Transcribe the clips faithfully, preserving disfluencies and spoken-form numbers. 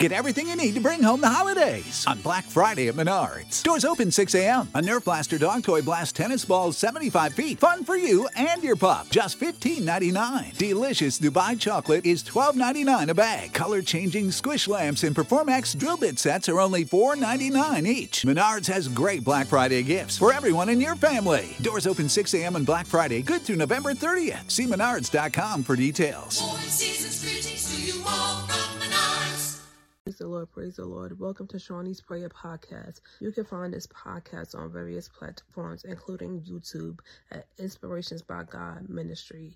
Get everything you need to bring home the holidays on Black Friday at Menards. Doors open six a.m. A Nerf Blaster Dog Toy Blast tennis ball seventy-five feet. Fun for you and your pup. Just fifteen ninety-nine. Delicious Dubai chocolate is twelve ninety-nine a bag. Color-changing squish lamps and Performax drill bit sets are only four ninety-nine each. Menards has great Black Friday gifts for everyone in your family. Doors open six a.m. on Black Friday, good through November thirtieth. See menards dot com for details. Praise the Lord, praise the Lord. Welcome to Shawnee's Prayer Podcast. You can find this podcast on various platforms, including YouTube at Inspirations by God Ministry.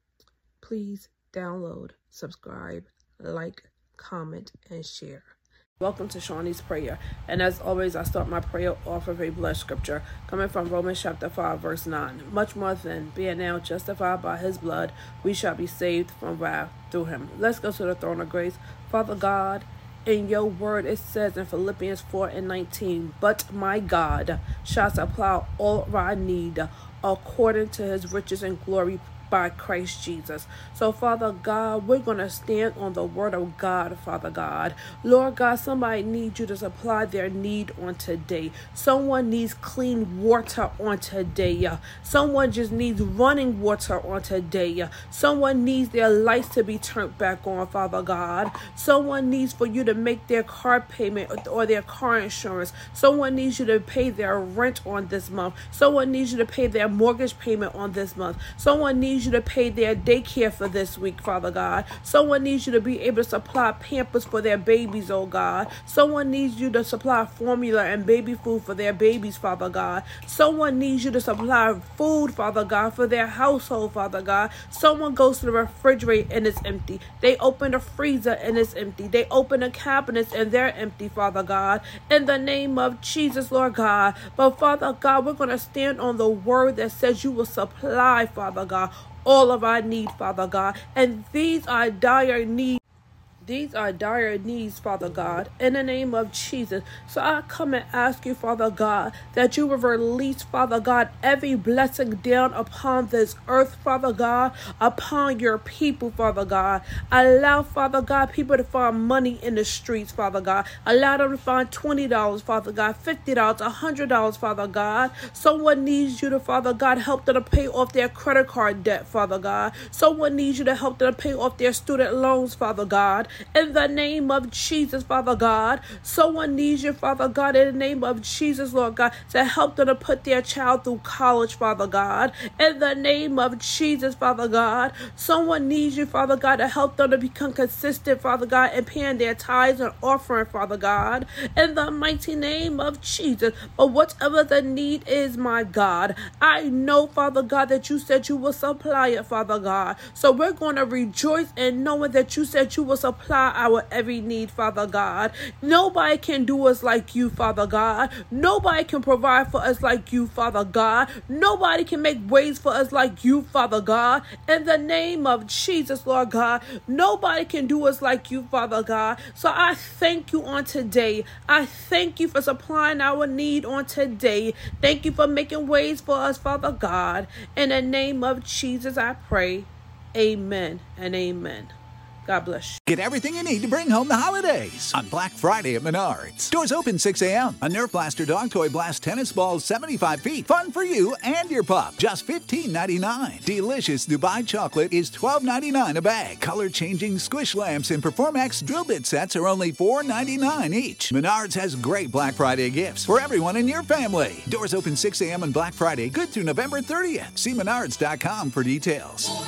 Please download, subscribe, like, comment, and share. Welcome to Shawnee's Prayer. And as always, I start my prayer off of a blessed scripture coming from Romans chapter five, verse nine. Much more than being now justified by his blood, we shall be saved from wrath through him. Let's go to the throne of grace. Father God, in your word, it says in Philippians four and nineteen, but my God shall supply all I need according to his riches and glory by Christ Jesus. So, Father God, we're going to stand on the word of God, Father God. Lord God, somebody needs you to supply their need on today. Someone needs clean water on today. Someone just needs running water on today. Someone needs their lights to be turned back on, Father God. Someone needs for you to make their car payment or their car insurance. Someone needs you to pay their rent on this month. Someone needs you to pay their mortgage payment on this month. Someone needs you to pay their daycare for this week, Father God. Someone needs you to be able to supply Pampers for their babies, oh God. Someone needs you to supply formula and baby food for their babies, Father God. Someone needs you to supply food, Father God, for their household, Father God. Someone goes to the refrigerator and it's empty. They open the freezer and it's empty. They open the cabinets and they're empty, Father God. In the name of Jesus, Lord God. But Father God, we're going to stand on the word that says you will supply, Father God, all of our need, Father God. And these are dire needs. These are dire needs, Father God, in the name of Jesus. So I come and ask you, Father God, that you will release, Father God, every blessing down upon this earth, Father God, upon your people, Father God. Allow, Father God, people to find money in the streets, Father God. Allow them to find twenty dollars, Father God, fifty dollars, one hundred dollars, Father God. Someone needs you to, Father God, help them to pay off their credit card debt, Father God. Someone needs you to help them to pay off their student loans, Father God. In the name of Jesus, Father God. Someone needs you, Father God, in the name of Jesus, Lord God, to help them to put their child through college, Father God. In the name of Jesus, Father God. Someone needs you, Father God, to help them to become consistent, Father God, in paying their tithes and offering, Father God. In the mighty name of Jesus. But whatever the need is, my God, I know, Father God, that you said you will supply it, Father God. So we're going to rejoice in knowing that you said you will supply our every need, Father God. Nobody can do us like you, Father God. Nobody can provide for us like you, Father God. Nobody can make ways for us like you, Father God. In the name of Jesus, Lord God, nobody can do us like you, Father God. So I thank you on today. I thank you for supplying our need on today. Thank you for making ways for us, Father God. In the name of Jesus, I pray. Amen and amen. God bless you. Get everything you need to bring home the holidays on Black Friday at Menards. Doors open six a.m. A Nerf Blaster Dog Toy Blast tennis ball seventy-five feet. Fun for you and your pup. Just fifteen ninety-nine. Delicious Dubai chocolate is twelve ninety-nine a bag. Color-changing squish lamps and Performax drill bit sets are only four ninety-nine each. Menards has great Black Friday gifts for everyone in your family. Doors open six a.m. on Black Friday, good through November thirtieth. See menards dot com for details.